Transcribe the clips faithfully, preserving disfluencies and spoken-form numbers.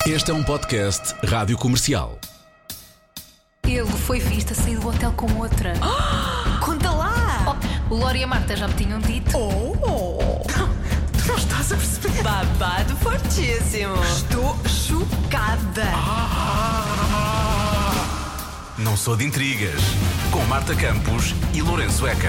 Este é um podcast Rádio Comercial. Ele foi visto a sair do hotel com outra. Oh, conta lá! Oh, o Lori e a Marta já me tinham dito. Oh! Tu não estás a perceber? Babado fortíssimo. Estou chocada. Não sou de intrigas. Com Marta Campos e Lourenço Ecker.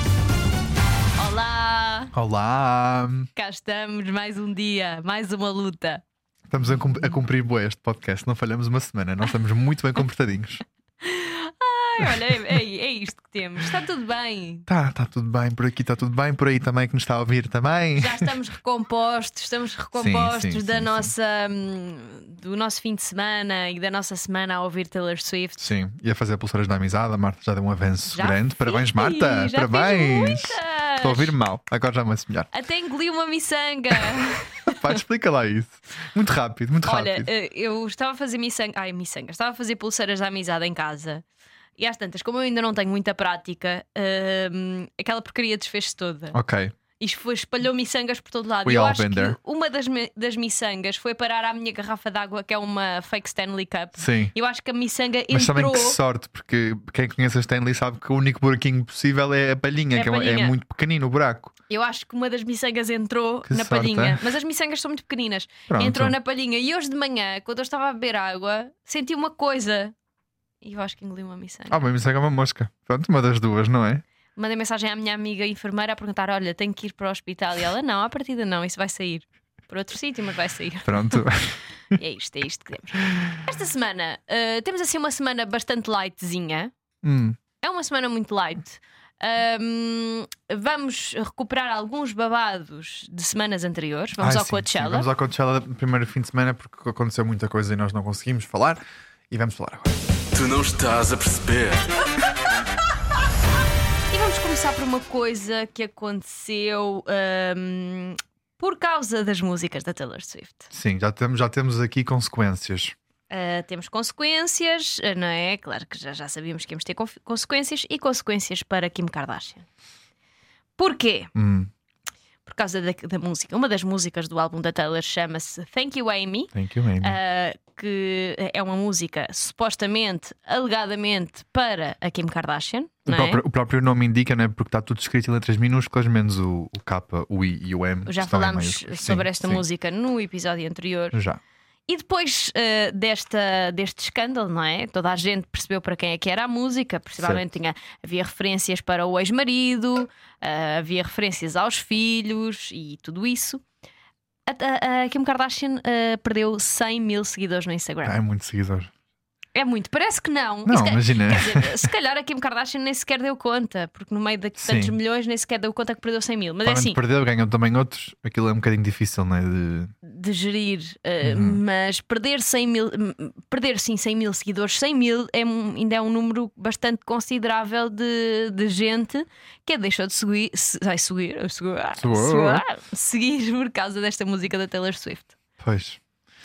Olá! Olá! Cá estamos, mais um dia, mais uma luta. Estamos a, cum- a cumprir bué este podcast, não falhamos uma semana, nós estamos muito bem comportadinhos. Ai, olha, é, é, é isto que temos. Está tudo bem. Tá, tá tudo bem, por aqui está tudo bem, por aí também que nos está a ouvir também. Já estamos recompostos, estamos recompostos Sim, sim, da sim, nossa, hum, do nosso fim de semana e da nossa semana a ouvir Taylor Swift. Sim, ia fazer pulseiras da amizade, a Marta já deu um avanço Já grande. fiz, Parabéns, Marta! já fiz Parabéns! muitas. Estou a ouvir mal, agora já me vai melhor. Até engoli uma miçanga. Pá, explica lá isso. Muito rápido, muito Olha, rápido. eh, eu estava a fazer miçanga. Ai, miçanga. Estava a fazer pulseiras da amizade em casa. E às tantas, como eu ainda não tenho muita prática, hum, aquela porcaria desfez-se toda. Ok. Isto foi, espalhou miçangas por todo lado. We Eu all acho been que there. uma das, mi- das miçangas foi parar à minha garrafa d'água, que é uma fake Stanley Cup. Sim. Eu acho que a miçanga Mas também entrou. que sorte, porque quem conhece a Stanley sabe que o único buraquinho possível é a palhinha, É a que é uma- é palhinha. muito pequenino o buraco. Eu acho que uma das miçangas entrou Que na sorte, palhinha. é? Mas as miçangas são muito pequeninas. Pronto. Entrou na palhinha. E hoje de manhã, quando eu estava a beber água, senti uma coisa. E eu acho que engoli uma miçanga. Ah, mas me segue uma mosca. Pronto, uma das duas, não é? Mandei mensagem à minha amiga enfermeira a perguntar: olha, tenho que ir para o hospital. E ela: não, à partida não, isso vai sair para outro sítio, mas vai sair. Pronto. E é isto, é isto que temos. Esta semana uh, temos assim uma semana bastante lightzinha. hum. É uma semana muito light. Um, vamos recuperar alguns babados de semanas anteriores. Vamos Ah, ao sim, Coachella. sim. Vamos ao Coachella no primeiro fim de semana porque aconteceu muita coisa e nós não conseguimos falar. E vamos falar agora. Tu não estás a perceber. E vamos começar por uma coisa que aconteceu um, por causa das músicas da Taylor Swift. Sim, já temos, já temos aqui consequências. Uh, temos consequências, uh, não é? Claro que já, já sabíamos que íamos ter conf- consequências e consequências para Kim Kardashian. Porquê? Hum, Por causa da, da música. Uma das músicas do álbum da Taylor chama-se Thank You Amy, thank you, Amy. uh, que é uma música supostamente, alegadamente, para a Kim Kardashian. o, Não é? próprio, o próprio nome indica, não é? Porque está tudo escrito em letras minúsculas, menos o, o K, o I e o M. Já estão em falámos maiúsculas. sobre Sim, esta sim. música no episódio anterior. Já. E depois uh, desta, deste escândalo, não é? Toda a gente percebeu para quem é que era a música. Principalmente tinha, havia referências para o ex-marido, uh, havia referências aos filhos e tudo isso. A, a, a Kim Kardashian uh, perdeu cem mil seguidores no Instagram. Ah, é muito seguidor. É muito, parece que não. Não, E se ca- imagina. Quer dizer, se calhar a Kim Kardashian nem sequer deu conta, porque no meio de tantos Sim. milhões nem sequer deu conta que perdeu cem mil. Mas é Provavelmente assim, perdeu, ganhou também outros. Aquilo é um bocadinho difícil, não é? De... de gerir, uh, Uhum. mas perder cem mil, m- perder sim cem mil seguidores, cem mil é um- ainda é um número bastante considerável de, de gente que deixou de seguir, se, ai, seguir, seguir, Seguir. seguir, seguir por causa desta música da Taylor Swift. Pois.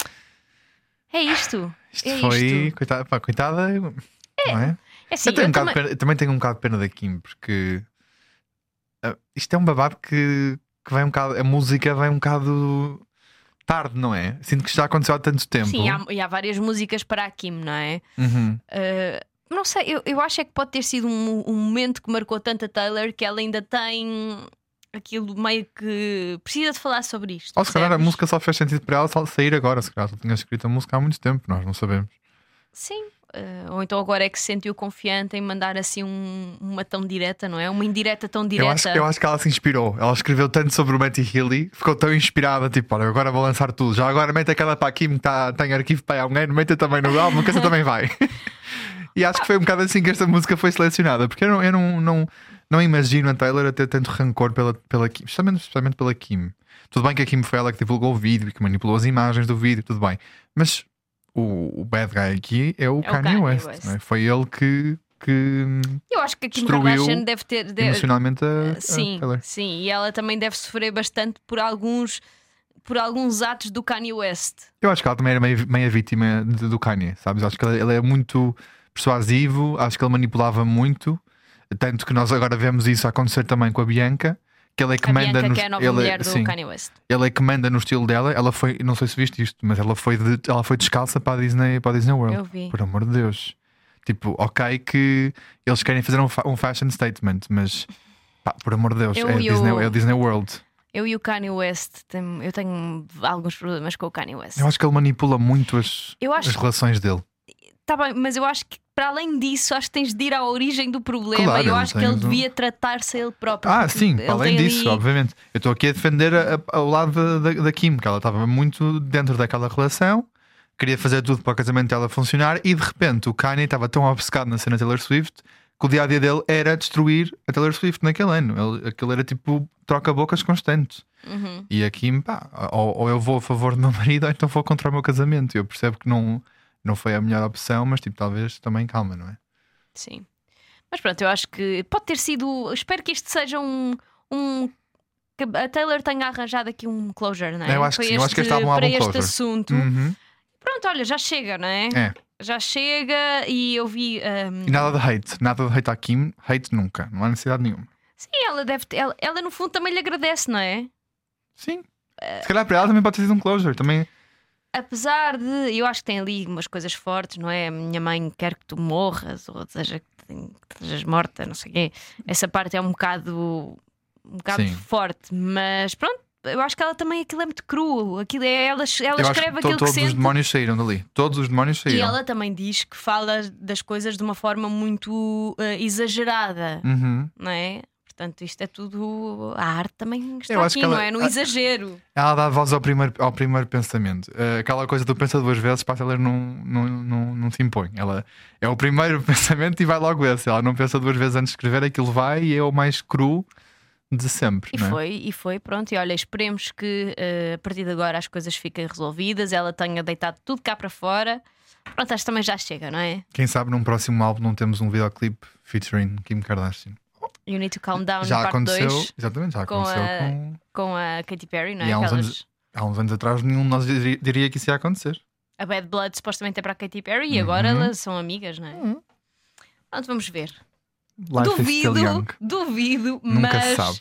É isto. Isto é foi. isto. Coitada, pá, coitada, não é? É assim, eu, tenho eu um bocado de também- pena- também tenho um bocado de pena da Kim, porque ah, isto é um babado que, que vai um bocado. A música vai um bocado tarde, não é? Sinto que já aconteceu há tanto tempo. Sim, há, e há várias músicas para a Kim, não é? Uhum. Uh, não sei, eu, eu acho é que pode ter sido um, um momento que marcou tanto a Taylor que ela ainda tem aquilo meio que precisa de falar sobre isto. Ou se calhar a percebes? música só fez sentido para ela só sair agora. Se calhar ela tinha escrito a música há muito tempo, nós não sabemos. Sim. Uh, ou então agora é que se sentiu confiante em mandar assim um- uma tão direta, não é? Uma indireta tão direta. Eu acho, eu acho que ela se inspirou. Ela escreveu tanto sobre o Matty Healy, ficou tão inspirada. Tipo, olha, agora vou lançar tudo. Já agora mete aquela para a Kim que tá, tem arquivo para alguém, mete também no álbum, que essa também vai. E acho que foi um bocado assim que esta música foi selecionada, porque eu não, eu não, não, não imagino a Taylor a ter tanto rancor pela, pela Kim, especialmente, especialmente pela Kim. Tudo bem que a Kim foi ela que divulgou o vídeo e que manipulou as imagens do vídeo, tudo bem. Mas o, o bad guy aqui é o É o Kanye, Kanye West. West. Não é? Foi ele que, que Eu acho que a Kim destruiu Kardashian deve ter. deve- emocionalmente a, a Sim, Taylor. sim, e ela também deve sofrer bastante por alguns, por alguns atos do Kanye West. Eu acho que ela também era meio, meio vítima de- do Kanye, sabes? Acho que ele, ele é muito persuasivo, acho que ele manipulava muito. Tanto que nós agora vemos isso acontecer também com a Bianca, que ele é que A manda Bianca, no, que é a nova ele, mulher do sim, Kanye West. ele é que manda no estilo dela. Ela foi, não sei se viste isto, mas ela foi, de, ela foi descalça para a Disney, para a Disney World. Eu vi. Por amor de Deus. Tipo, ok, que eles querem fazer um, fa- um fashion statement, mas pá, por amor de Deus, Eu é, e Disney, o- é o Disney World. Eu e o Kanye West, tem- eu tenho alguns problemas com o Kanye West. Eu acho que ele manipula muito as, Eu acho as relações dele. Tá bem, mas eu acho que para além disso, acho que tens de ir à origem do problema. Claro, eu acho que ele tens um- devia tratar-se a ele próprio. Ah, porque sim, ele além tem disso, ali- obviamente. Eu estou aqui a defender a- a- ao lado da, da, da Kim, que ela estava muito dentro daquela relação, queria fazer tudo para o casamento dela funcionar e de repente o Kanye estava tão obcecado na cena Taylor Swift que o dia a dia dele era destruir a Taylor Swift naquele ano. Ele, aquilo era tipo troca-bocas constante. Uhum. E a Kim, pá, ou, ou eu vou a favor do meu marido ou então vou contra o meu casamento. Eu percebo que não, não foi a melhor opção, mas tipo, talvez também calma, não é? Sim. Mas pronto, eu acho que pode ter sido. Espero que isto seja um. um que a Taylor tenha arranjado aqui um closure, não é? Eu acho que Para sim, eu acho que este álbum há para um este closure. assunto. Uhum. Pronto, olha, já chega, não é? É. Já chega e eu vi. um, E nada de hate, nada de hate à Kim, hate nunca, não há necessidade nenhuma. Sim, ela deve ter. Ela, ela no fundo também lhe agradece, não é? Sim. Se calhar para ela também pode ter sido um closure. Também. Apesar de. Eu acho que tem ali umas coisas fortes, não é? A minha mãe quer que tu morras ou deseja que te- que estejas morta, não sei o quê. Essa parte é um bocado. Um bocado Sim. forte, mas pronto. Eu acho que ela também aquilo é muito cru. Aquilo é, ela ela Eu acho escreve que to- aquilo que todos sente. os demónios saíram dali. Todos os demónios E saíram. ela também diz que fala das coisas de uma forma muito eh, exagerada, Uhum. não é? Portanto, isto é tudo. A arte também está Eu acho aqui, que ela- não é? No a- exagero. Ela dá voz ao primeiro, ao primeiro pensamento. Uh, aquela coisa do pensa duas vezes para ela não, não, não, não se impõe. Ela é o primeiro pensamento e vai logo esse. Ela não pensa duas vezes antes de escrever, aquilo vai e é o mais cru de sempre. E não é? foi, e foi, pronto. E olha, esperemos que eh, a partir de agora as coisas fiquem resolvidas, ela tenha deitado tudo cá para fora. Pronto, acho que também já chega, não é? Quem sabe num próximo álbum não temos um videoclipe featuring Kim Kardashian. You Need to Calm Down, Já parte aconteceu, dois, exatamente, já com aconteceu a- com. com a Katy Perry, não é? E há uns, Aquelas- anos, há uns anos atrás nenhum de nós diria, diria que isso ia acontecer. A Bad Blood supostamente é para a Katy Perry e Uhum. agora elas são amigas, não é? Pronto, vamos ver. Life is still duvido, young. duvido, Nunca mas se sabe.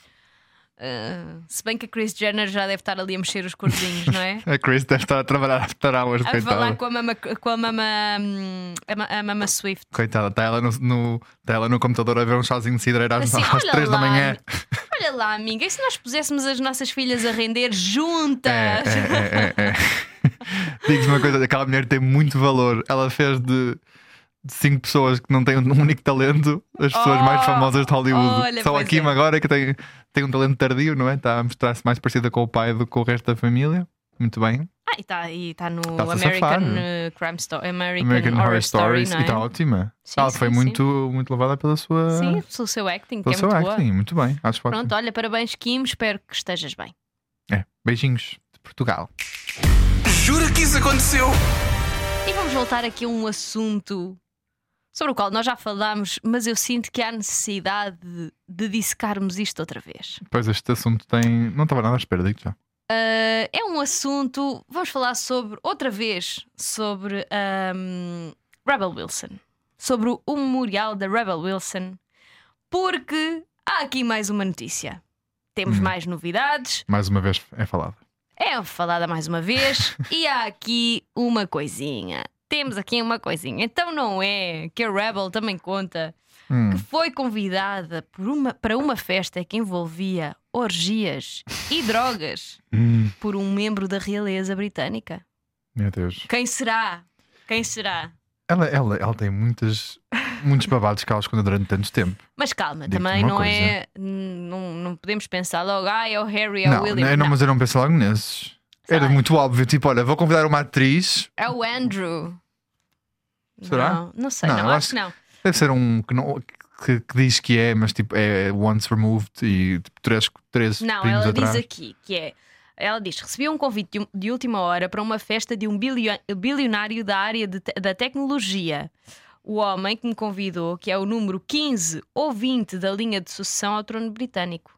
ah, se bem que a Kris Jenner já deve estar ali a mexer os cordinhos, não é? A Chris deve estar a trabalhar a estar horas, A coitada. falar com a mama, com a mama, hum, a ma- a mama Swift. Coitada, está ela no, no, está ela no computador a ver um chazinho de cidreira às, Assim, às olha três da lá, manhã. Olha lá, amiga, e se nós puséssemos as nossas filhas a render juntas? É, é, é, é, é. Digo-vos uma coisa: aquela mulher tem muito valor. Ela fez de, de cinco pessoas que não têm um único talento as pessoas Oh, mais famosas de Hollywood. olha, Só a pois Kim é. agora que tem, tem um talento tardio, não é? Está a mostrar-se mais parecida com o pai do que com o resto da família. Muito bem. Ah, e está e tá no Tá-se a American safar. uh, Crime Story, American, American Horror, Horror Story, Stories não e é? está ótima. Sim, Ela sim, foi sim. muito, muito louvada pela sua, Sim, pelo seu acting, que pelo é seu muito boa. acting. Muito bem. Acho ótimo. Pronto, olha, parabéns, Kim, espero que estejas bem. É. Beijinhos de Portugal. Jura que isso aconteceu? E vamos voltar aqui a um assunto sobre o qual nós já falámos, mas eu sinto que há necessidade de, de dissecarmos isto outra vez. Pois este assunto tem. Não estava nada à espera, digo já. Uh, é um assunto. Vamos falar sobre, outra vez, sobre um, Rebel Wilson. Sobre o memorial da Rebel Wilson. Porque há aqui mais uma notícia. Temos Hum. mais novidades. Mais uma vez é falado. É falada mais uma vez. E há aqui uma coisinha. Temos aqui uma coisinha. Então não é que a Rebel também conta Hum. que foi convidada por uma, para uma festa que envolvia orgias e drogas Hum. por um membro da realeza britânica. Meu Deus. Quem será? Quem será? Ela, ela, ela tem muitas, muitos babados que ela escondeu durante tanto tempo. Mas calma, Digo-te também uma não coisa. é. Não, não podemos pensar logo, ah, é o Harry, é Não, o William. não, Não, mas eu não penso logo nesses. Sei Era lá. muito óbvio, tipo, olha, vou convidar uma atriz. é o Andrew. Será? Não, não sei, Não, não, eu acho acho que não. Deve ser um que, não, que, que diz que é, mas tipo, é once removed e tipo, três, três Não, primos ela atrás. diz aqui que é. Ela diz: recebi um convite de, um- de última hora para uma festa de um bilio- bilionário da área de te- da tecnologia. O homem que me convidou, que é o número quinze ou vinte da linha de sucessão ao trono britânico.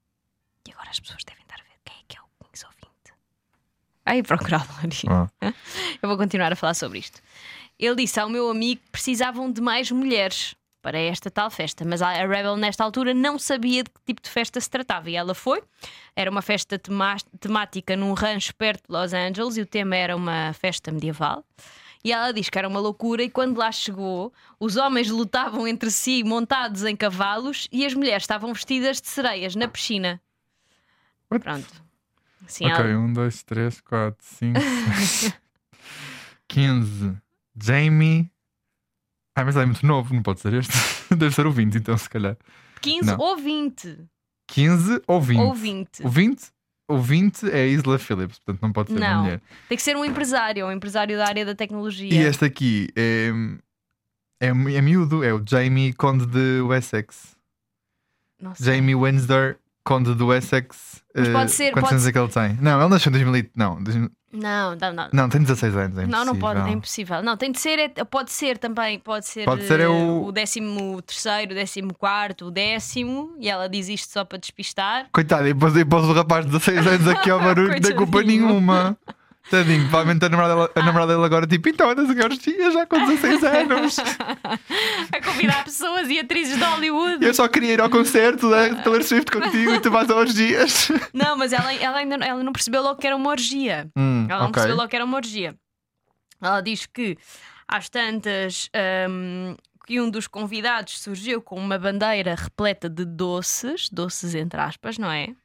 E agora as pessoas devem estar a ver quem é que é o quinze ou vinte. Ai, procurá-lo ali. Ah. Eu vou continuar a falar sobre isto. Ele disse ao meu amigo que precisavam de mais mulheres. para esta tal festa. Mas a Rebel, nesta altura, não sabia de que tipo de festa se tratava. E ela foi. Era uma festa temá- temática num rancho perto de Los Angeles. E o tema era uma festa medieval. E ela diz que era uma loucura. E quando lá chegou, os homens lutavam entre si montados em cavalos. E as mulheres estavam vestidas de sereias na piscina. What? Pronto. Assim, Ok, ela... um, dois, três, quatro, cinco, seis, quinze. Jamie. Ah, mas ele é muito novo, não pode ser este. Deve ser o vinte, então, se calhar. quinze Não. ou vinte. quinze ou vinte? Ou vinte. O vinte? O vinte é a Isla Phillips, portanto não pode ser uma Não. mulher. Tem que ser um empresário, um empresário da área da tecnologia. E este aqui é, é, é miúdo, é o Jamie, Conde de Wessex. Não sei. Jamie Windsor, Conde do Essex. Mas eh, pode ser, Quantos pode anos ser- é que ele tem? Não, ele nasceu em dois mil e... Não, dois mil- Não, não, não. não, tem dezasseis anos. É Não, não pode, é impossível. impossível. Não, tem de ser, é- pode ser também, pode ser, Pode ser é eh, o- o décimo terceiro, o décimo quarto, o décimo, e ela diz isto só para despistar. Coitado, e depois, e depois o rapaz de dezasseis anos aqui ao barulho, não tem culpa Coitadinho. nenhuma. Tadinho, provavelmente a namorada, dela- a namorada dele agora, tipo, então andas aqui aos dias já com dezasseis anos. A convidar pessoas e atrizes de Hollywood. Eu só queria ir ao concerto da Taylor Swift contigo e tu vais aos dias. Não, mas ela, ela ainda ela não percebeu logo que era uma orgia. Hum, Ela não ok. percebeu logo que era uma orgia. Ela diz que às tantas hum, que um dos convidados surgiu com uma bandeira repleta de doces, doces entre aspas, não é?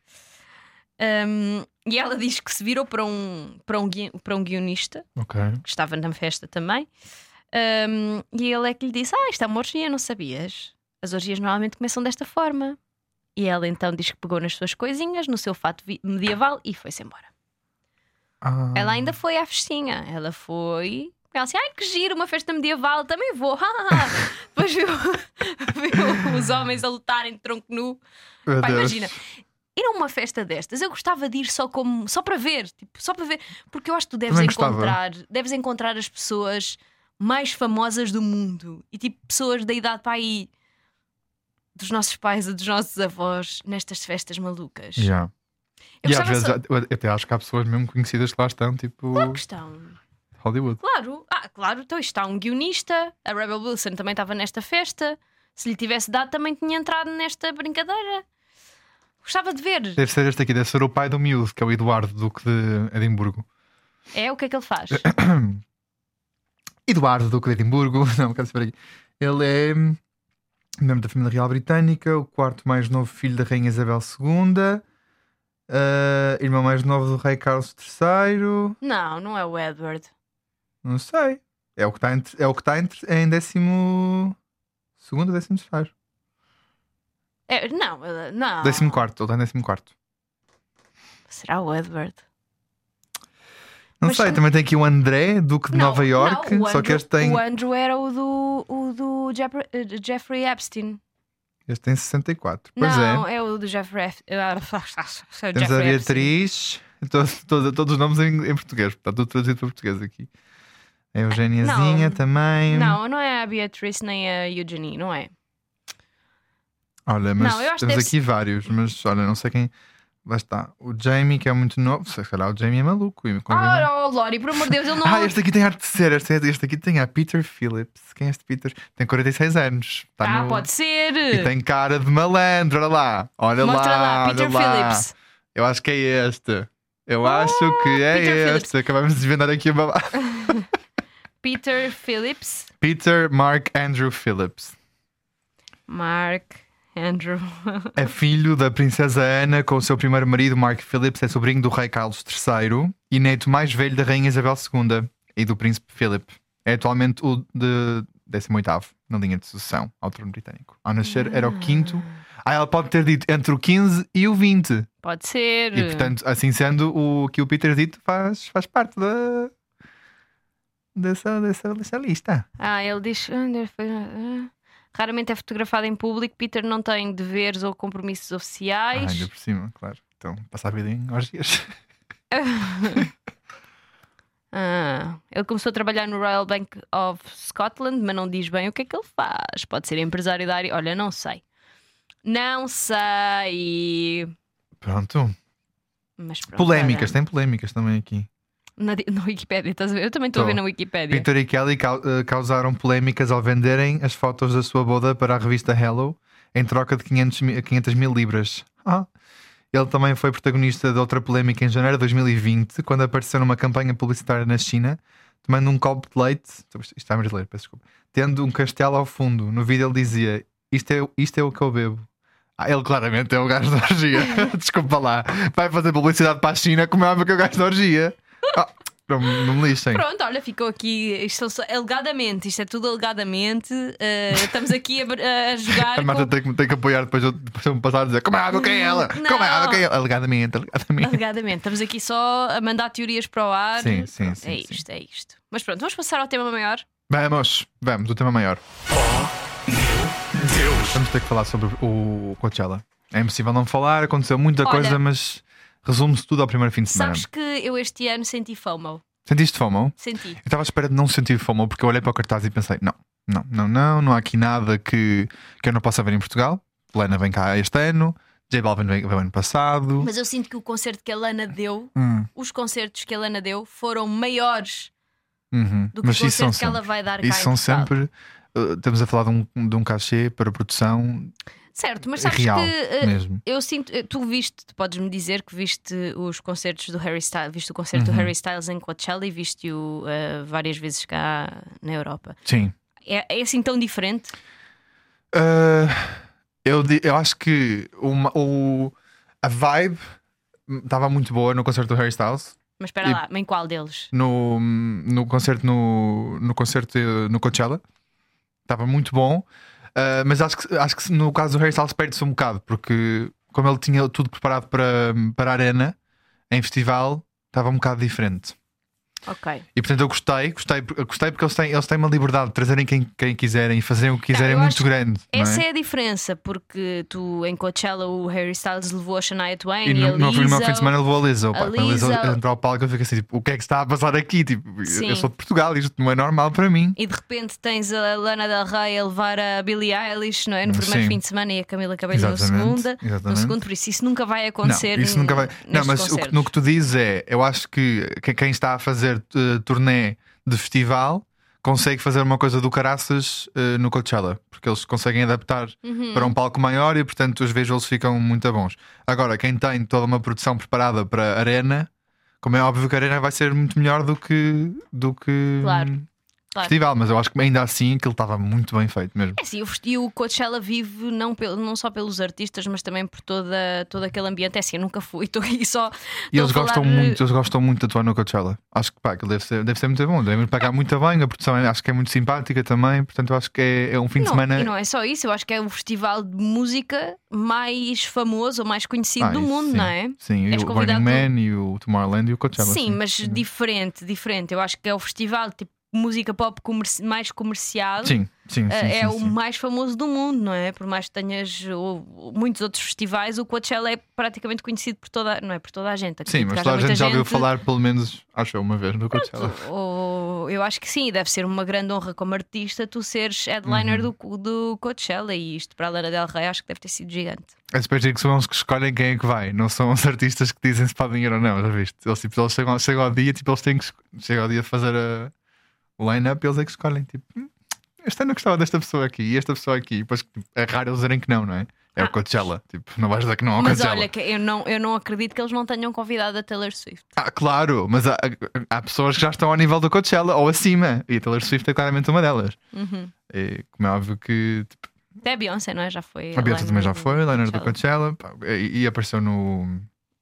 Hum, e ela diz que se virou para um, para um, gui- para um guionista Ok. que estava na festa também. Hum, e ele é que lhe disse: Ah, isto é uma orgia, não sabias? As orgias normalmente começam desta forma. E ela então diz que pegou nas suas coisinhas, no seu fato vi- medieval e foi-se embora. Ah, Ela ainda foi à festinha. Ela foi. Ela disse: Ai, que giro, uma festa medieval, também vou. Depois viu, viu os homens a lutarem de tronco nu. meu Pá, Deus. imagina, ir a uma festa destas, eu gostava de ir só como só para ver, tipo, só para ver, porque eu acho que tu deves Também gostava. encontrar, deves encontrar as pessoas mais famosas do mundo e tipo pessoas da idade para aí dos nossos pais ou dos nossos avós nestas festas malucas. Já. Eu E às gostava vezes só... eu até acho que há pessoas mesmo conhecidas que lá estão, tipo Claro que estão. Hollywood. Claro, ah, claro, então isto está um guionista. A Rebel Wilson também estava nesta festa. Se lhe tivesse dado, também tinha entrado nesta brincadeira. Gostava de ver. Deve ser este aqui, deve ser o pai do miúdo, que é o Eduardo, Duque de Edimburgo. É o que é que ele faz? Eduardo, Duque de Edimburgo. Não, quero saber aqui. Ele é membro da família real britânica, o quarto mais novo filho da Rainha Isabel segunda, ah, irmão mais novo do Rei Carlos terceiro. Não, não é o Edward. Não sei. É o que está entre, é o que está entre, em décimo segundo ou décimo terceiro. É, não, ele- não. Décimo quarto, ele está em décimo quarto. Será o Edward? Não Mas sei, tam- também tem aqui o André, Duque de Não, Nova York, não, o só que Andrew- este tem, O Andrew era o do, o do Jeffrey, eh, Jeffrey Epstein. este tem sessenta e quatro. Pois não, é. é. o do Jeffrey Epstein. Temos a Beatriz, todos, todos, todos os nomes em, em português, está tudo traduzido para português aqui. A Eugéniazinha Não. também. Não, não é a Beatrice nem a Eugenie, não é? Olha, mas Não, eu acho que temos deve aqui vários, mas olha, não sei quem. Lá está. O Jamie, que é muito novo. Se calhar o Jamie é maluco. e convém não- Ah, oh, Lori, por amor de Deus, ele não. Ah, este aqui tem arte de ser. Este, este aqui tem a Peter Phillips. Quem é este Peter? Tem quarenta e seis anos. Está Ah, no... pode ser. E tem cara de malandro. Olha lá. Olha Mostra lá. lá, olha Peter lá. Phillips. Eu acho que é este. Eu acho que é Peter este. Phillips. Acabamos de desvendar aqui a babá. Peter Phillips. Peter Mark Andrew Phillips. Mark Andrew. É filho da princesa Ana com o seu primeiro marido, Mark Phillips. É sobrinho do rei Carlos terceiro e neto mais velho da rainha Isabel segunda e do príncipe Philip. É atualmente o de décimo oitavo na linha de sucessão ao trono britânico. Ao nascer era o quinto. Ah, ela pode ter dito entre o quinze e o vinte. Pode ser. E portanto, assim sendo, o que o Peter dito faz, faz parte da dessa, dessa, dessa lista. Ah, ele diz. ah, Raramente é fotografado em público. Peter não tem deveres ou compromissos Ah, oficiais. ainda por cima, claro. Então, passa a vida em orgias. Ah, ele começou a trabalhar no Royal Bank of Scotland, mas não diz bem o que é que ele faz. Pode ser empresário da área. Olha, não sei. Não sei. Pronto. Mas pronto, Polémicas, olha. tem polémicas também aqui. Na, na Wikipédia, estás a ver? Eu também estou a ver na Wikipédia. Peter e Kelly causaram polémicas ao venderem as fotos da sua boda para a revista Hello em troca de quinhentas mil libras. Ah. Ele também foi protagonista de outra polémica em janeiro de dois mil e vinte, quando apareceu numa campanha publicitária na China, tomando um copo de leite. Isto está a brasileiro, peço desculpa. Tendo um castelo ao fundo. No vídeo ele dizia: Isto é, isto é o que eu bebo. Ah, ele claramente é o gajo da orgia. Desculpa lá. Vai fazer publicidade para a China, como é óbvio que é o gajo da orgia. Ah, não, não me lixem. Pronto, olha, ficou aqui. Isto só, alegadamente, isto é tudo alegadamente. Uh, estamos aqui a, a jogar. A Marta com... tem, que, tem que apoiar depois de eu me passar a dizer: Como é óbvio que é ela? Não. Como é óbvio que é ela? Alegadamente, alegadamente. Alegadamente, estamos aqui só a mandar teorias para o ar. Sim, sim, pronto, sim, É sim. isto, é isto. Mas pronto, vamos passar ao tema maior. Vamos, vamos, o tema maior. Oh, meu Deus! Vamos ter que falar sobre o Coachella. É impossível não falar, aconteceu muita Olha, coisa, mas resume-se tudo ao primeiro fim de semana. Sabes que eu este ano senti FOMO. Sentiste FOMO? Senti. Eu estava à espera de não sentir FOMO, porque eu olhei para o cartaz e pensei: não, não, não, não, não há aqui nada que, que eu não possa ver em Portugal. Lana vem cá este ano, J Balvin veio ano passado. Mas eu sinto que o concerto que a Lana deu, Hum, os concertos que a Lana deu, foram maiores uhum. do que Mas o isso são concerto que ela sempre, vai dar cá isso em são Portugal. sempre uh, estamos a falar de um, de um cachê para produção Certo, mas sabes real que uh, mesmo. eu sinto, uh, tu viste, tu podes-me dizer que viste os concertos do Harry Styles, viste o concerto Uhum. do Harry Styles em Coachella e viste-o uh, várias vezes cá na Europa. Sim. É, é assim tão diferente? Uh, eu, di- eu acho que uma, o, a vibe estava muito boa no concerto do Harry Styles. Mas espera E- lá, em qual deles? No, no concerto no, no concerto eh, no Coachella estava muito bom. Uh, mas acho que, acho que no caso do Harry Styles perde-se um bocado, porque como ele tinha tudo preparado para, para a arena em festival, estava um bocado diferente. Ok. E portanto eu gostei, gostei, gostei porque eles têm, eles têm uma liberdade de trazerem quem, quem quiserem e fazerem o que quiserem, eu é muito acho- grande. não Essa é? é a diferença, porque tu em Coachella o Harry Styles levou a Shania Twain E e, no, a no, no meu Lizzo. fim de semana levou a Lizzo. a Pá, quando a Lizzo Lizzo- entra ao palco, eu fico assim: tipo, o que é que se está a passar aqui? Tipo, Sim. eu sou de Portugal, isto não é normal para mim. E de repente tens a Lana Del Rey a levar a Billie Eilish, não é? No primeiro Sim. fim de semana e a Camila Cabello no Exatamente, segundo. No exatamente. segundo, por isso isso nunca vai acontecer. Não, isso nunca vai. n- Não, nestes mas o que, concertos. no que tu dizes é: eu acho que que quem está a fazer uh, turnê de festival consegue fazer uma coisa do caraças uh, no Coachella, porque eles conseguem adaptar Uhum. para um palco maior e, portanto, os visuals ficam muito bons. Agora, quem tem toda uma produção preparada para a arena, como é óbvio que a arena vai ser muito melhor do que, do que Claro, hum, claro. festival, mas eu acho que ainda assim aquilo estava muito bem feito mesmo. É sim, o festi- e o Coachella vive não, pelo, não só pelos artistas, mas também por toda, todo aquele ambiente. É assim, eu nunca fui, estou aí só. E eles estou a gostam falar- muito, eles gostam muito de atuar no Coachella. Acho que pá, aquilo deve ser, deve ser muito bom, devem pagar muito bem, a produção é- acho que é muito simpática também, portanto eu acho que é, é um fim de Não, semana. e não é só isso, eu acho que é o festival de música mais famoso ou mais conhecido Ah, do isso mundo, sim. não é? Sim, e És o Burning convidado- Man e o Tomorrowland e o Coachella. Sim, mas diferente, diferente. Eu acho que é o festival tipo música pop comerci- mais comercial. Sim, sim, sim, Uh, é sim, o sim. mais famoso do mundo, não é? Por mais que tenhas ou, muitos outros festivais, o Coachella é praticamente conhecido por toda, não é por toda a gente. Sim, acredito mas que haja toda a gente muita já ouviu falar, pelo menos, acho eu, uma vez no Coachella. Ou, eu acho que sim, deve ser uma grande honra como artista tu seres headliner Uhum. do, do Coachella, e isto para a Lana Del Rey acho que deve ter sido gigante. É depois digo que são eles que escolhem quem é que vai, não são os artistas que dizem se podem ir ou não, já viste? Eles, tipo, eles chegam, chegam ao dia, tipo, eles têm que esco- chega ao dia de fazer a, o line-up, eles é que escolhem, tipo, "Hum, este ano eu gostava desta pessoa aqui e esta pessoa aqui, e depois tipo, é raro eles dizerem que não, não é? É Ah. o Coachella, tipo, não vais dizer que não ao Mas Coachella. olha, que eu não, eu não acredito que eles não tenham convidado a Taylor Swift. Ah, claro, mas há, há pessoas que já estão ao nível do Coachella ou acima, e a Taylor Swift é claramente uma delas. Uhum. E como é óbvio que tipo, Até a Beyoncé, não é? Já foi. a Beyoncé headliner também já do foi, Leonard do Coachella. Coachella, pá, e, e apareceu no,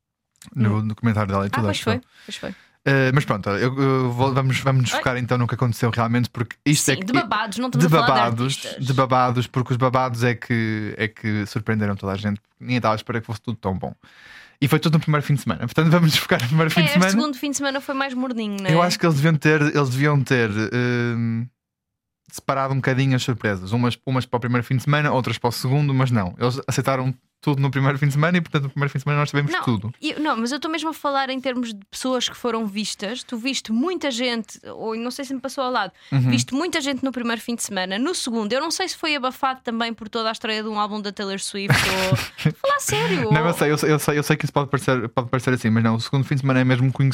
no documentário dela e Ah, tudo. pois acho foi, eu. pois foi. Uh, mas pronto, eu, eu vou- vamos, vamos nos Oi. focar então no que aconteceu realmente, porque isto Sim, é que. de babados, não estamos de a falar babados, de artistas. de babados, porque os babados é que, é que surpreenderam toda a gente, ninguém estava a esperar que fosse tudo tão bom. E foi tudo no primeiro fim de semana, portanto vamos nos focar no primeiro fim É, de este semana. segundo fim de semana foi mais mordinho, não é? Eu acho que eles deviam ter, eles deviam ter hum, separado um bocadinho as surpresas, umas, umas para o primeiro fim de semana, outras para o segundo, mas não, eles aceitaram tudo no primeiro fim de semana e portanto no primeiro fim de semana nós tivemos Não, tudo. eu- não, mas eu estou mesmo a falar em termos de pessoas que foram vistas. Tu viste muita gente, ou não sei se me passou ao lado, Uhum. viste muita gente no primeiro fim de semana. No segundo, eu não sei se foi abafado também por toda a estreia de um álbum da Taylor Swift ou. Falar sério. Não, ou- eu sei, eu sei, eu sei, eu sei que isso pode parecer, pode parecer assim, mas não, o segundo fim de semana é mesmo conhecido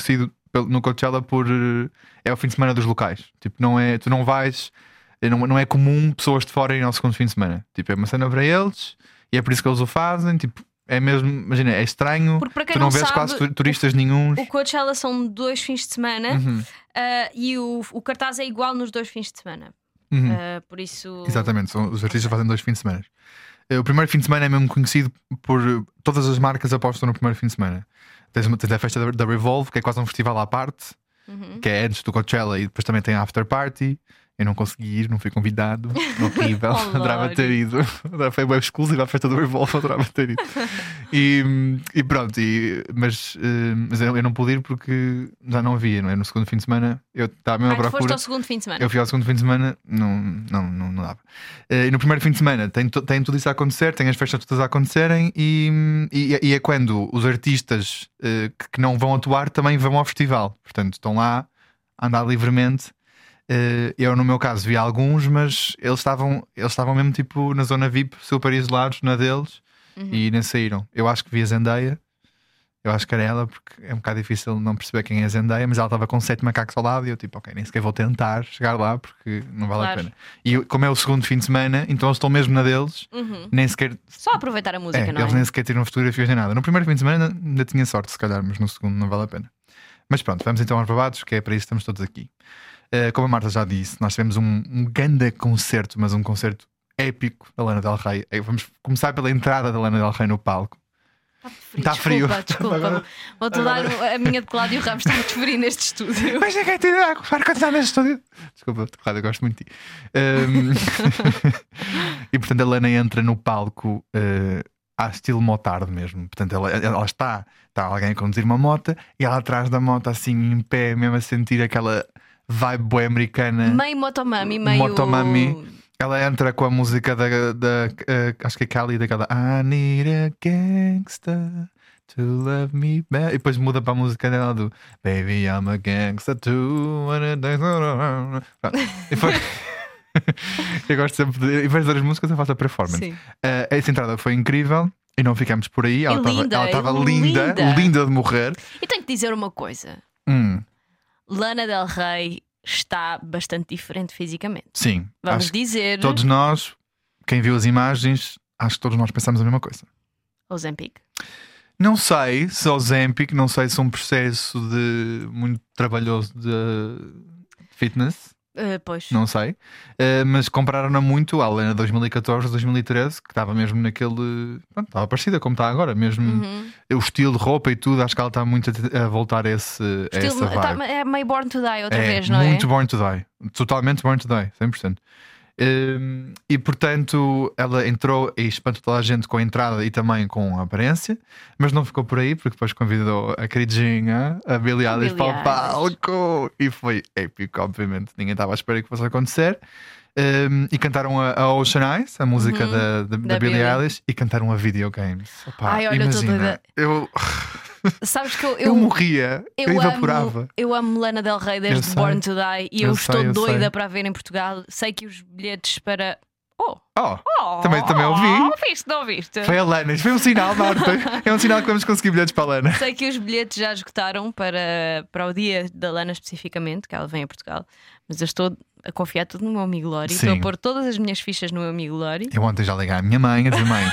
pelo- no Coachella por. eh, É o fim de semana dos locais. Tipo, não é, tu não vais. eh, Não, não é comum pessoas de fora irem ao segundo fim de semana. Tipo, é uma cena para eles e é por isso que eles o fazem. Tipo, é mesmo, imagina, é estranho. Porque para quem Tu não, não vês sabe, quase tu- turistas nenhuns. O Coachella são dois fins de semana Uhum, ah, e o, o cartaz é igual nos dois fins de semana. uhum. Ah, por isso. Exatamente, são, os artistas fazem dois fins de semana. Eh, O primeiro fim de semana é mesmo conhecido por eh, todas as marcas apostam no primeiro fim de semana. Tens, uma, tens a festa da, da Revolve, que é quase um festival à parte, Uhum. que é antes do Coachella, e depois também tem a After Party. Eu não consegui ir, não fui convidado. Horrível, Oh, adorava Lori. ter ido. Foi web exclusiva à festa do Revolve, adorava ter ido. E, e pronto, e- mas, eh, mas eu eu não pude ir porque já não havia, não é? No segundo fim de semana eu estava mesmo Ah, à tu foste procura. ao segundo fim de semana. Eu fui ao segundo fim de semana, não, não, não, não dava. Eh, E no primeiro fim de semana tem, to- tem tudo isso a acontecer, tem as festas todas a acontecerem, e, e, e é quando os artistas eh, que, que não vão atuar também vão ao festival. Portanto, estão lá a andar livremente. Eh, Eu, no meu caso, vi alguns, mas eles estavam, eles estavam mesmo tipo na zona V I P, super isolados na deles, Uhum. e nem saíram. Eu acho que vi a Zendaya. Eu acho que era ela, porque é um bocado difícil não perceber quem é a Zendaya, mas ela estava com sete macacos ao lado e eu tipo, ok, nem sequer vou tentar chegar lá porque não vale Claro. a pena. E eu- como é o segundo fim de semana, então eles estão mesmo na deles, Uhum. nem sequer. Só aproveitar a música, É, não é? eles nem sequer tiram fotografias nem nada. No primeiro fim de semana ainda tinha sorte, se calhar, mas no segundo não vale a pena. Mas pronto, vamos então aos babados, que é para isso que estamos todos aqui. Eh, como a Marta já disse, nós tivemos um, um ganda concerto, mas um concerto épico da Lana Del Rey. Eh, Vamos começar pela entrada da Lana Del Rey no palco. Tá frio. Desculpa, desculpa. Agora- Vou-te dar um- a minha de Cláudio Ramos, está muito frio neste estúdio. Mas ninguém tem água para continuar neste estúdio. Desculpa, claro, eu gosto muito de ti. Ahm, e portanto a Lana entra no palco uh, a estilo motarde mesmo. Portanto, ela, ela está, está alguém a conduzir uma moto e ela atrás da moto, assim em pé, mesmo a sentir aquela vibe boa americana. Meio motomami, meio. Motomami. Ela entra com a música da, da uh, acho que é Kelly, daquela I need a gangster to love me back. E depois muda para a música dela do Baby I'm a gangster too. Pronto. E foi... Eu gosto sempre de. Em vez de dar as músicas, eu faço a performance. Sim. Uh, essa entrada foi incrível e não ficamos por aí. Ela estava linda, ela estava e linda, linda. linda de morrer. E tenho que dizer uma coisa: Hum, Lana Del Rey está bastante diferente fisicamente. sim. Vamos Acho que dizer. todos nós, quem viu as imagens, acho que todos nós pensamos a mesma coisa. Ozempic. Não sei se o Zempic, não sei se é um processo de muito trabalhoso de fitness, Uh, pois. não sei. Uh, mas compararam-na muito à Lena dois mil e catorze, dois mil e treze, que estava mesmo naquele. Pronto, estava parecida como está agora, mesmo Uhum. o estilo de roupa e tudo. Acho que ela está muito a, a voltar a, esse, a Estilo- essa vibe. tá- é meio Born to Die outra É vez, não muito é? Born to Die, totalmente Born to Die, cem por cento. Um, e portanto ela entrou e espantou toda a gente com a entrada e também com a aparência, mas não ficou por aí porque depois convidou a queridinha, a Billie Eilish, para o Eilish. palco e foi épico, obviamente. Ninguém estava à espera que fosse acontecer. Um, e cantaram a, a Ocean Eyes, a música Uhum. da, da, da Da Billie Billie. Eilish, e cantaram a videogames. Opa, Ai, olha, eu tô imagina, doida. eu, Sabes que eu. eu, eu morria, eu, Eu evaporava. amo, eu amo Lana Del Rey Eu desde sei. Born to Die e eu, Eu estou sei, eu doida sei. para a ver em Portugal. Sei que os bilhetes para. Oh! Oh, Oh! Também- também ouvi. Ouviste, não ouviste? foi a Lana, isto foi um sinal, Marta. É um sinal que vamos conseguir bilhetes para a Lana. Sei que os bilhetes já esgotaram para, para o dia da Lana especificamente, que ela vem a Portugal. Mas eu estou a confiar tudo no meu amigo Lori. Estou Sim. a pôr todas as minhas fichas no meu amigo Lori. Eu ontem já liguei à minha mãe a dizer: mãe.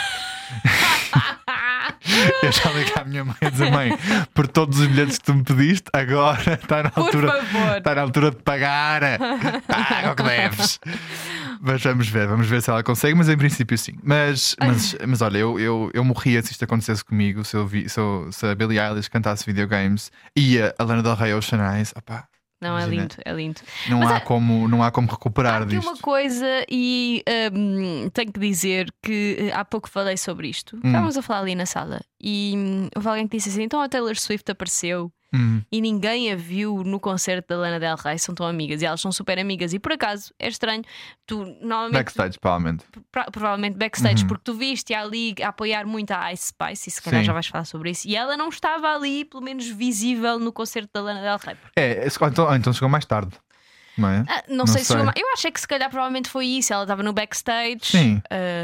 Eu já liguei à minha mãe a dizer: mãe, por todos os bilhetes que tu me pediste, agora está na Por altura, favor. está na altura de pagar. Paga o que deves. Mas vamos ver, vamos ver se ela consegue. Mas em princípio, sim. Mas, mas, mas olha, eu, eu, eu morria se isto acontecesse comigo. Se, eu vi, se, eu, se a Billie Eilish cantasse videogames e a Lana Del Rey Ocean Eyes, opá, Não, é imagina, lindo, é lindo. Não, Mas há é- como, não há como recuperar Há aqui disto. uma coisa, e hum, tenho que dizer que eh, há pouco falei sobre isto. Hum. Estávamos a falar ali na sala e hum, houve alguém que disse assim: então a Taylor Swift apareceu Hum. e ninguém a viu no concerto da Lana Del Rey. São tão amigas e elas são super amigas. E por acaso é estranho, tu normalmente. Backstage, provavelmente. Pro- provavelmente backstage, Uhum. porque tu viste ali a apoiar muito a Ice Spice, e se calhar Sim. já vais falar sobre isso. E ela não estava ali, pelo menos visível, no concerto da Lana Del Rey. É, esse- ou então, ou então chegou mais tarde. não é? Ah, não, sei, se chegou. Eu achei que se calhar provavelmente foi isso. Ela estava no backstage. Sim.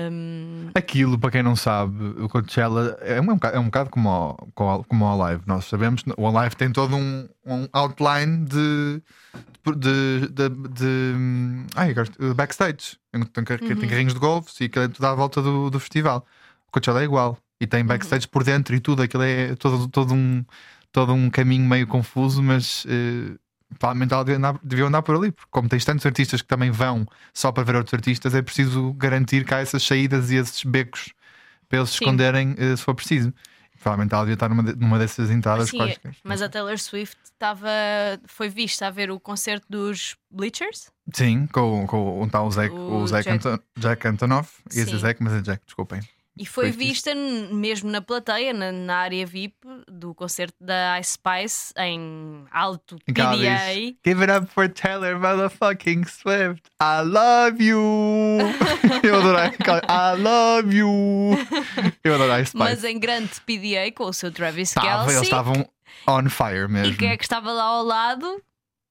Um... Aquilo, para quem não sabe, o Coachella é um, bocado, é um bocado como o, como, como o Alive. Nós sabemos, o Alive tem todo um, um outline de. de. de. de, de ai, de backstage. Tem, tem, uhum. tem carrinhos de golfe e aquilo é tudo à volta do, do festival. O Coachella é igual. E tem backstage uhum. por dentro e tudo. Aquilo é todo, todo, um, todo um caminho meio confuso, mas. Uh, Provavelmente ela devia andar, devia andar por ali, porque como tens tantos artistas que também vão só para ver outros artistas, é preciso garantir que há essas saídas e esses becos para eles se esconderem uh, se for preciso. Provavelmente ela devia estar numa, numa dessas entradas. Sim, quaisquer. Mas a Taylor Swift estava, foi vista a ver o concerto dos Bleachers? Sim, com, com um tal o Zac, o, o Zac Jack... Anton, Jack Antonoff. Ia dizer Zac, mas é Jack, desculpem. E foi, foi vista fixe. mesmo na plateia, na, na área V I P do concerto da Ice Spice em alto P D A. Give it up for Taylor motherfucking Swift. I love you. Eu adorei. I love you. Eu adorei Ice Spice. Mas em grande P D A com o seu Travis Tava, Kelce. Eles estavam on fire mesmo. E quem é que estava lá ao lado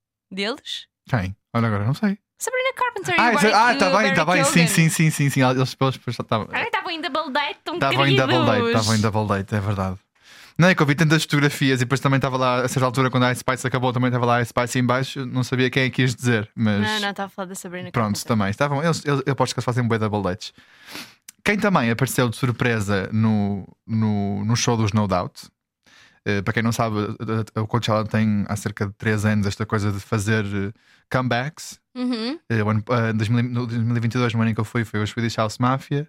deles? Quem? Olha, agora não sei. Sabrina Carpenter ah, e o Barry, ah, tá bem, Barry tá bem, sim, sim, sim, sim, sim. Eles depois estavam. Ah, estavam em double date, tão Estavam em double date, estavam em double date, é verdade. Não é que eu vi tantas fotografias e depois também estava lá, a certa altura, quando a Ice Spice acabou, também estava lá a Ice Spice em baixo, não sabia quem é que ias dizer, mas. Não, não, estava a falar da Sabrina Pronto, Carpenter. também. Estavam, eles, eles, eu aposto que eles fazem bem double dates. Quem também apareceu de surpresa no, no, no show dos No Doubt, uh, para quem não sabe, o Coachella tem há cerca de três anos esta coisa de fazer comebacks. Uhum. Uh, ano, uh, dois mil, no dois mil e vinte e dois, no ano em que eu fui, foi o Swedish House Mafia.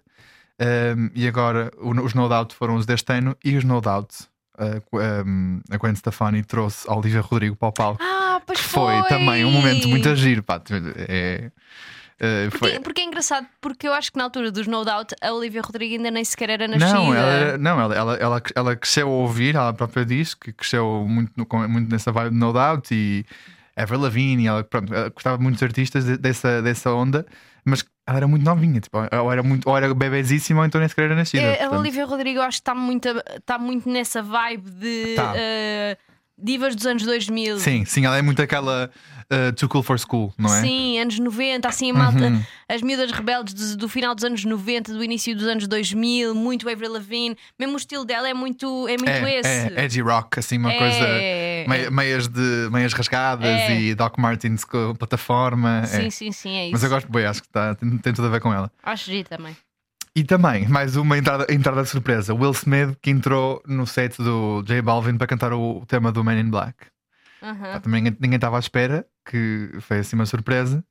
Um, e agora o, os No Doubt foram os deste ano. E os No Doubt, uh, um, a Gwen Stefani trouxe a Olivia Rodrigo para o palco. Ah, pois que foi. foi também um momento muito a giro, pá. É, uh, porque, foi... porque é engraçado, porque eu acho que na altura dos No Doubt a Olivia Rodrigo ainda nem sequer era nascida. Não, ela, não ela, ela, ela, ela cresceu a ouvir, ela própria diz que cresceu muito, no, muito nessa vibe de No Doubt e Avril Lavigne, ela, pronto, ela gostava muito dos artistas dessa, dessa onda, mas ela era muito novinha, tipo, ou era, muito, ou era bebezíssima ou então nem sequer era nascida. É, a Olivia Rodrigo eu acho que está muito, está muito nessa vibe de tá. uh, divas dos anos dois mil. Sim, sim, ela é muito aquela uh, Too Cool for School, não é? Sim, anos noventa, assim a malta, uhum. as miúdas rebeldes do, do final dos anos noventa, do início dos anos dois mil, muito Avril Lavigne, mesmo o estilo dela é muito, é muito é, esse. É edgy rock, assim, uma é, coisa é, meia, meias, de, meias rasgadas é. e Doc Martens com plataforma. Sim, é. sim, sim, é isso. Mas eu gosto bem, acho que tá, tem, tem tudo a ver com ela. Acho giro também. E também, mais uma entrada, entrada de surpresa: Will Smith, que entrou no set do J Balvin para cantar o, o tema do Man in Black. Uhum. Pá, também ninguém estava à espera, que foi assim uma surpresa.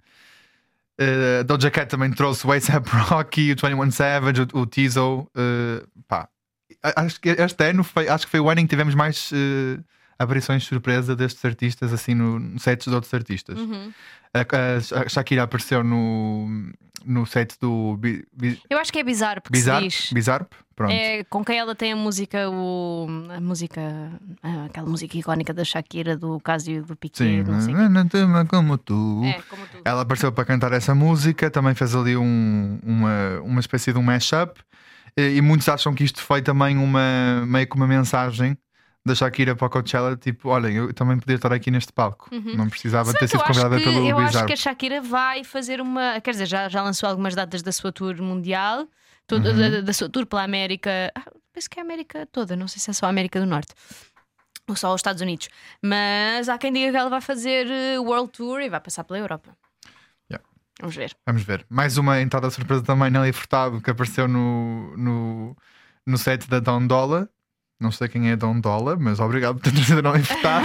Uh, Doja Cat também trouxe o A$AP Rocky, o twenty one Savage, o, o Tizo. Uh, pá, acho que este ano foi, acho que foi o ano em que tivemos mais uh, aparições de surpresa destes artistas, assim, no, no sets de outros artistas. Uhum. A, a, a Shakira apareceu no, no set do Bi, Bi, Eu acho que é bizarro, porque Bizarre, se diz. Bizarre, pronto. É com quem ela tem a música, o, a música, ah, aquela música icónica da Shakira, do Casio do Piqué. Sim, não sei como tu. é, como tu. Ela apareceu para cantar essa música, também fez ali um, uma, uma espécie de um mashup. E, e muitos acham que isto foi também uma meio que uma mensagem da Shakira para o Coachella, tipo, olhem, eu também podia estar aqui neste palco, Uhum. não precisava Certo, ter sido eu acho convidada que, pelo Eu Bizarre. acho que a Shakira vai fazer uma. Quer dizer, já, já lançou algumas datas da sua tour mundial, todo, Uhum. da, da sua tour pela América. Ah, penso que é a América toda, não sei se é só a América do Norte ou só os Estados Unidos. Mas há quem diga que ela vai fazer uh, World Tour e vai passar pela Europa. Yeah. Vamos ver. Vamos ver. Mais uma entrada de surpresa também, Nelly Furtado, que apareceu no, no, no set da Don Dolla. Não sei quem é Don Dolla, mas obrigado por ter trazido a Nelly Furtado.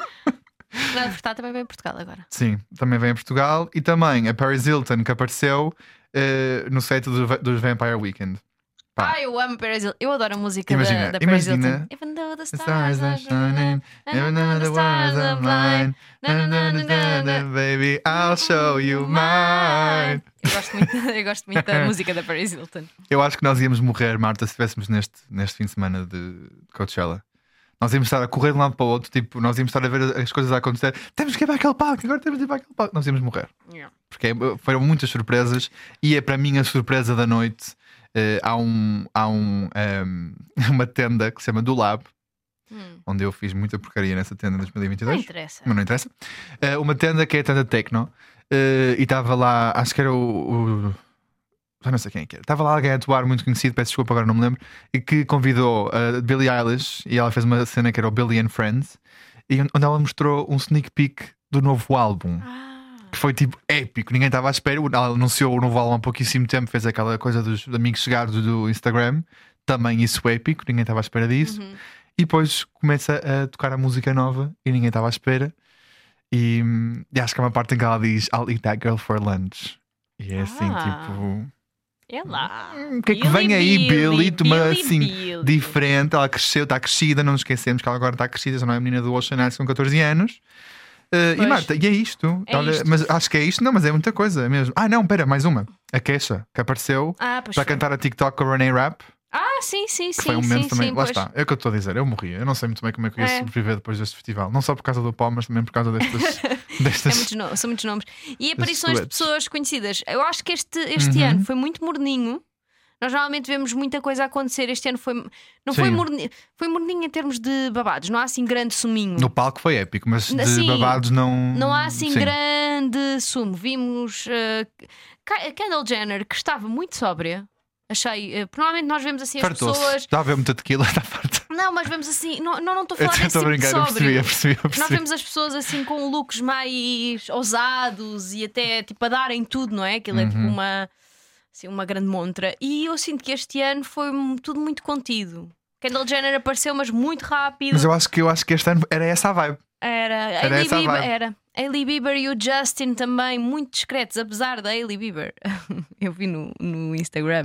Nelly Furtado também vem em Portugal agora. Sim, também vem a Portugal. E também a Paris Hilton, que apareceu uh, no set do, dos Vampire Weekend. Pá. Ah, eu amo Paris Hilton. Eu adoro a música Imagina, da, da Paris imagina. Hilton. Even though the The stars are shining, even though the stars are blind, na, na, na, na, na, na. baby, I'll show you mine. Eu gosto muito, eu gosto muito da música da Paris Hilton. Eu acho que nós íamos morrer, Marta, se estivéssemos neste, neste fim de semana de Coachella. Nós íamos estar a correr de um lado para o outro, tipo, nós íamos estar a ver as coisas a acontecer. Temos que ir para aquele palco, agora temos que ir para aquele palco. Nós íamos morrer. Yeah. Porque foram muitas surpresas e é para mim a surpresa da noite. Uh, há um, há um, um, uma tenda que se chama Do Lab, Hum. onde eu fiz muita porcaria nessa tenda em dois mil e vinte e dois. Não interessa. Mas não interessa. Uh, uma tenda que é a tenda Tecno. Uh, e estava lá, acho que era o, o. Já não sei quem é que era. Estava lá alguém a atuar muito conhecido, peço desculpa, agora não me lembro. E que convidou a Billie Eilish. E ela fez uma cena que era o Billie and Friends. E onde ela mostrou um sneak peek do novo álbum. Ah. Que foi tipo épico, ninguém estava à espera. Ela anunciou o novo álbum há pouquíssimo tempo, fez aquela coisa dos amigos chegados do Instagram. Também isso épico, ninguém estava à espera disso. Uhum. E depois começa a tocar a música nova e ninguém estava à espera. E, e acho que há uma parte em que ela diz I'll eat that girl for lunch. E é assim, Ah. tipo. É lá. O que é que vem aí, Billy? De uma Billy, assim Billy. diferente. Ela cresceu, está crescida, não nos esquecemos que ela agora está crescida, já não é a menina do Ocean Eyes com catorze anos. Uh, e Pois. Marta, e é isto. É Olha, isto. Mas acho que é isto, não, mas é muita coisa mesmo. Ah, não, pera, mais uma. A Kesha, que apareceu Ah, pois para foi. cantar a TikTok com a Renee Rapp. Ah, sim, sim, Que sim. foi um momento sim, também. sim, Lá pois. está, é o que eu estou a dizer. Eu morri. Eu não sei muito bem como é que eu ia É. sobreviver depois deste festival. Não só por causa do pó, mas também por causa destas. É destas... muitos no- são muitos nomes. E Estes aparições de duetos. pessoas conhecidas. Eu acho que este, este Uhum. ano foi muito morninho. Nós normalmente vemos muita coisa a acontecer. Este ano foi, não foi Sim. morninho, foi morninho em termos de babados. Não há assim grande suminho. No palco foi épico, mas de Sim, babados não. Não há assim Sim. grande sumo. Vimos uh, Ka- Kendall Jenner, que estava muito sóbria. Achei. Uh, provavelmente nós vemos assim as Fartou-se. pessoas. Está a ver muita tequila, está farta. Não, mas vemos assim. Não, não, não estou a Eu falar desse estou a tipo de brincar, eu percebi, eu sóbrio. percebi, eu Nós percebi. vemos as pessoas assim com looks mais ousados e até tipo a darem tudo, não é? Aquilo é tipo Uhum. uma, assim, uma grande montra. E eu sinto que este ano foi m- tudo muito contido. Kendall Jenner apareceu, mas muito rápido. Mas eu acho, que, eu acho que este ano era essa a vibe. Era. Era Hailey essa a Bieber, vibe. era. Hailey Bieber e o Justin também, muito discretos, apesar da Hailey Bieber. Eu vi no, no Instagram.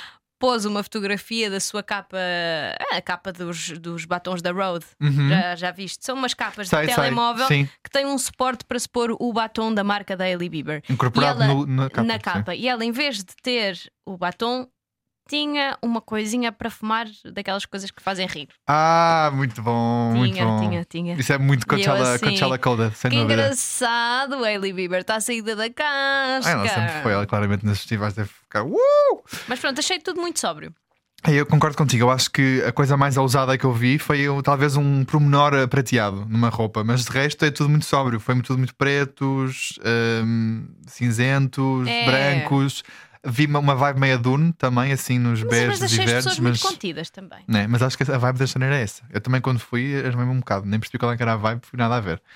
Pôs uma fotografia da sua capa, a capa dos, dos batons da Rode. Uhum. Já, já viste? São umas capas Sei, de sei, telemóvel sim. que têm um suporte para se pôr o batom da marca da Hailey Bieber. Incorporado E ela- no- na capa. na sim. capa. E ela, em vez de ter o batom, tinha uma coisinha para fumar, daquelas coisas que fazem rir. Ah, muito bom, muito Tinha, bom. tinha, tinha. Isso é muito E eu Coachella, assim, Coachella Coda, sem Que dúvida. engraçado, Hailey Bieber está a saída da casca. Ah, ela sempre foi, ela claramente nos festivais deve ficar. Uh! Mas pronto, achei tudo muito sóbrio. Eu concordo contigo, eu acho que a coisa mais ousada que eu vi foi um- talvez um pormenor prateado numa roupa, mas de resto é tudo muito sóbrio. Foi tudo muito pretos, hum, cinzentos, É. brancos. Vi uma, uma vibe meia Dune também, assim nos Mas, beijos mas e achei as verdes, pessoas mas, muito contidas também. né, mas acho que a vibe desta maneira é essa. Eu também, quando fui, era mesmo um bocado, nem percebi qual é que era a vibe, fui nada a ver.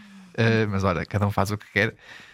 Uh, mas olha, cada um faz o que quer.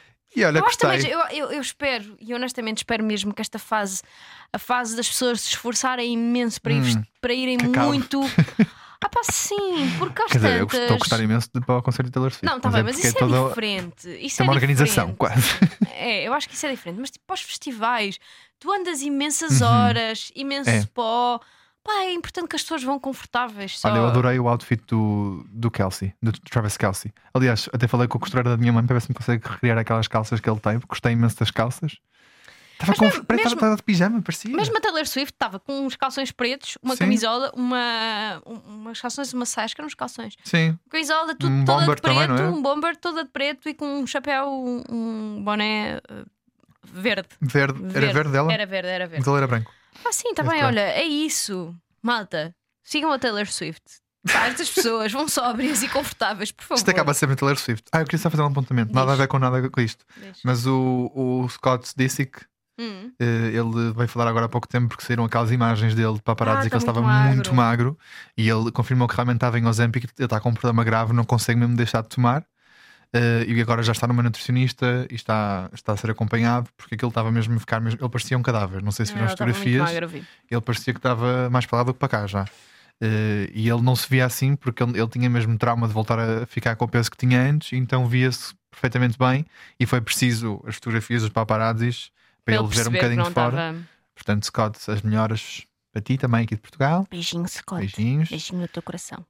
E olha, Eu, acho gostei. também, eu, eu, eu espero, e honestamente espero mesmo que esta fase, a fase das pessoas se esforçarem imenso para, ir, Hum, para irem que acabe. muito. Ah, pá, sim, porque às Quer dizer, eu tantas. estou a gostar imenso de para o concerto de Taylor Swift. Não, tá mas bem, é mas porque isso é, toda- diferente. Isso é uma organização, diferente. quase. É, eu acho que isso é diferente. Mas tipo, para os festivais, tu andas imensas Uhum. horas, imenso É. pó. Pá, é importante que as pessoas vão confortáveis. Só... Olha, eu adorei o outfit do, do Kelsey, do Travis Kelsey. Aliás, até falei com a costureira da minha mãe para ver se me consegue recriar aquelas calças que ele tem, porque gostei imenso das calças. Estava Mas com mesmo- parece que mesmo- estava de pijama, parecia. Mesmo a Taylor Swift estava com uns calções pretos, uma Sim. camisola, uma, um- umas calções, uma saia, acho que eram uns calções. Sim, Camisola tudo, Um toda bomber de preto, também, não é? um bomber toda de preto e com um chapéu, um, um boné uh, verde. verde. Era verde dela? Era verde, era verde. Mas ele era branco. Ah, sim, está Este bem, é. olha, é isso. Malta, sigam a Taylor Swift. Pá, estas pessoas vão sóbrias e confortáveis, por favor. Isto acaba sempre em Taylor Swift. Ah, eu queria só fazer um apontamento. Nada Diz. a ver com nada com isto. Deixa. Mas o, o Scott Disick, Hum. eh, ele veio falar agora há pouco tempo porque saíram aquelas imagens dele de paparazzi Ah, que ele tá estava muito magro. muito magro e ele confirmou que realmente estava em Ozempic, ele está com um problema grave, não consegue mesmo deixar de tomar. eh, e agora já está numa nutricionista e está, está a ser acompanhado porque aquilo estava mesmo a ficar mesmo, ele parecia um cadáver. Não sei se viram as Ela estava muito fotografias. magra, vi. Ele parecia que estava mais para lá do que para cá já. Eh, e ele não se via assim porque ele, ele tinha mesmo trauma de voltar a ficar com o peso que tinha antes, então via-se perfeitamente bem e foi preciso as fotografias dos paparazzis para ele ver um perceber que bocadinho não de fora. estava- Portanto, Scott, as melhoras para ti também aqui de Portugal. Beijinho, Scott. Beijinhos. Beijinho no teu coração.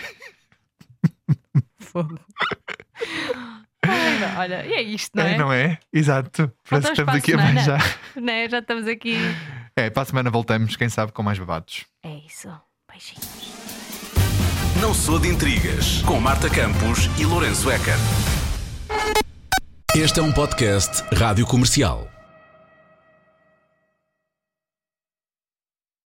Fogo. Olha, olha, e é isto, não é? É, não é? Exato. Parece que Voltamos estamos aqui a para a manjar. Né? Já estamos aqui. É, para a semana voltamos, quem sabe, com mais babados. É isso. Beijinhos. Não sou de intrigas, com Marta Campos e Lourenço Eker. Este é um podcast Rádio Comercial.